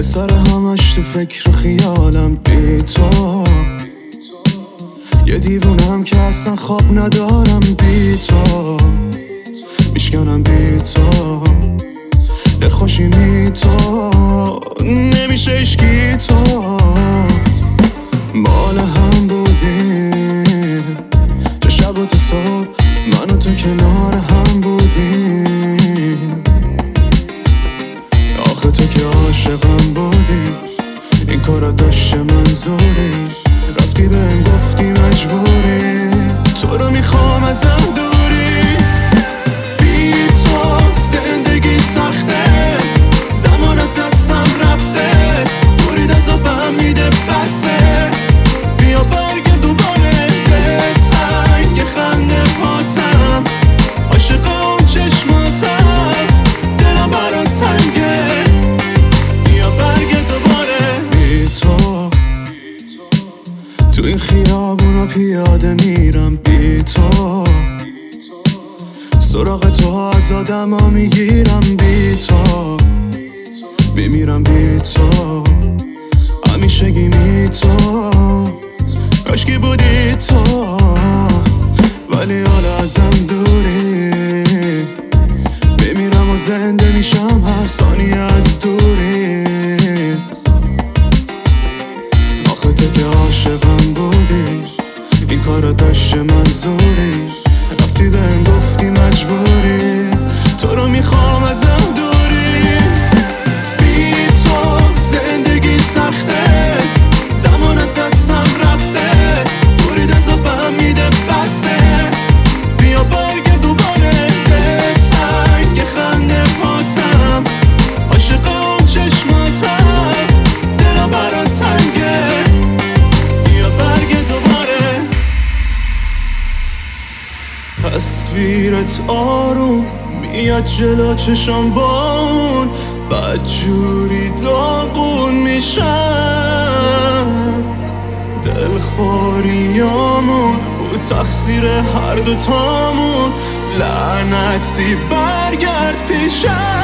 یه سر همش تو فکر و خیالم بی تو، یه دیوونم که اصلا خواب ندارم بی تو، میشکنم بی تو، دلخوشی می تو، نمیشه اشکی تو. مال هم بودیم چه شب و تا صبح، من و تو کنار هم بودیم. آخه تو که عاشقم بودی، این کارا داشته منظوری، رفتی بهم گفتی مجبوری، تو رو میخوام ازم دوری. بی تو زندگی سخته، زمان از دستم رفته، دورید از آبم میده بسه، بیا برگرد دوباره به تنگ خنده پاتم، عاشق اون چشماتم، دلم برات تنگه، بیا برگرد دوباره. بی تو این خیابونا پیاده میرم بی تو، سراغ تو از آدم ها میگیرم بی تو، میمیرم بی تو، همیشگی می تو، کاشکی بودی تو، ولی حالا ازم دوری، میمیرم و زنده میشم هر ثانیه از دوری. آخه تو که عاشقم بودی، این کارا داشته منظوری، رفتی بهم گفتی مجبوری، تو رو میخوام ازم دوری. بی تو زندگی سخته، زمان از دستم رفته، دورید از آبم میده بسه، بیا برگرد دوباره به تنگ خنده پاتم، عاشق اون چشماتم، دلم برات تنگه، بیا برگرد دوباره. تصویرت آروم میاد جلو چشم بون، بدجوری داغون میشم، دلخوریامون بود تقصیر هر دوتامون، لعنتی برگرد پیشم.